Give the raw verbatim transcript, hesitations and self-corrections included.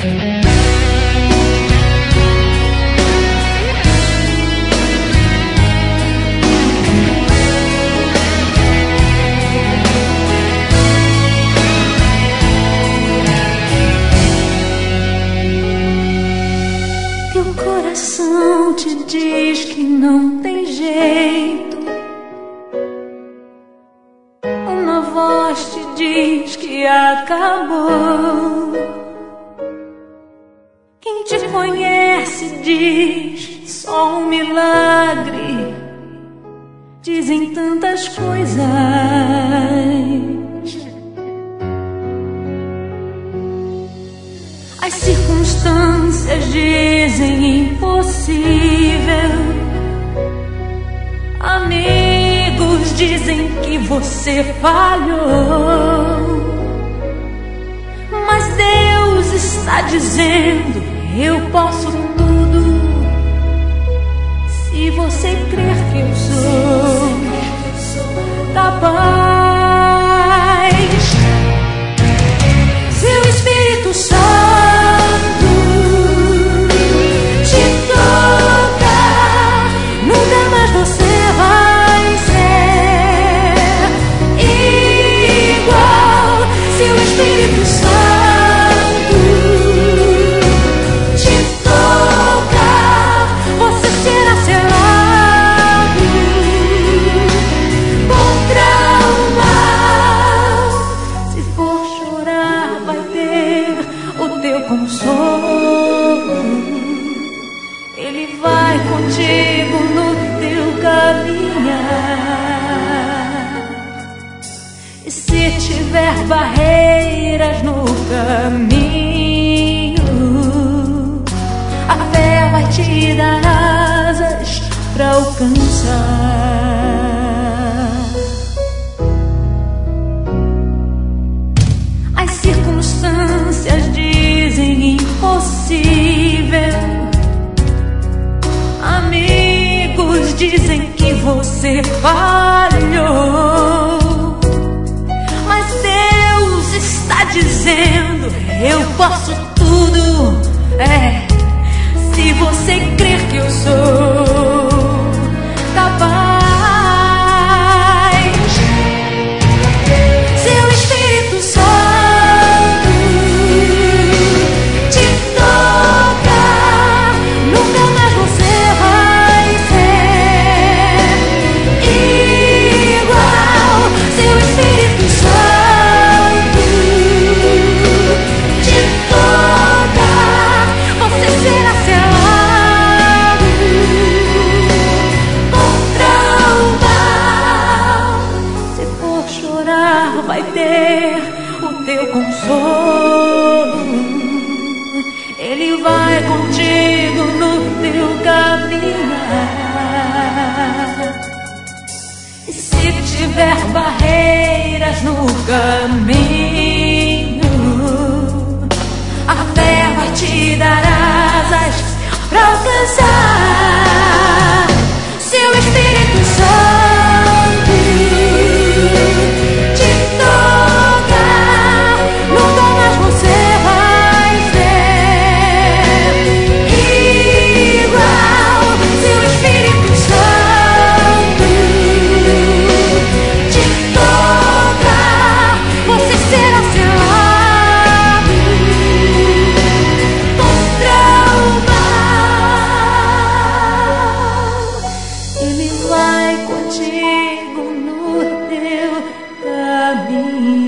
Te diz que não tem jeito, uma voz te diz que acabou. Quem te conhece diz só um milagre. Dizem tantas coisas, as circunstâncias dizem impossível. Amigos dizem que você falhou, mas Deus está dizendo: eu posso tudo, se você crer que eu sou capaz. Seu Espírito Santo consolo, Ele vai contigo no teu caminhar. E se tiver barreiras no caminho, a fé vai te dar asas pra alcançar. As circunstâncias dizem impossível, amigos dizem que você falhou, mas Deus está dizendo: eu posso tudo, é, se você crer que eu sou capaz. Seu Espírito Santo vai ter o teu consolo, Ele vai contigo no teu caminhar. E se tiver barreiras no caminho, a fé vai te dar asas pra alcançar. Seu Espírito Santo te tocar, nunca mais você vai ser igual. Seu Espírito Santo te tocar, você será selado contra o mal. Ele vai contigo no teu caminho.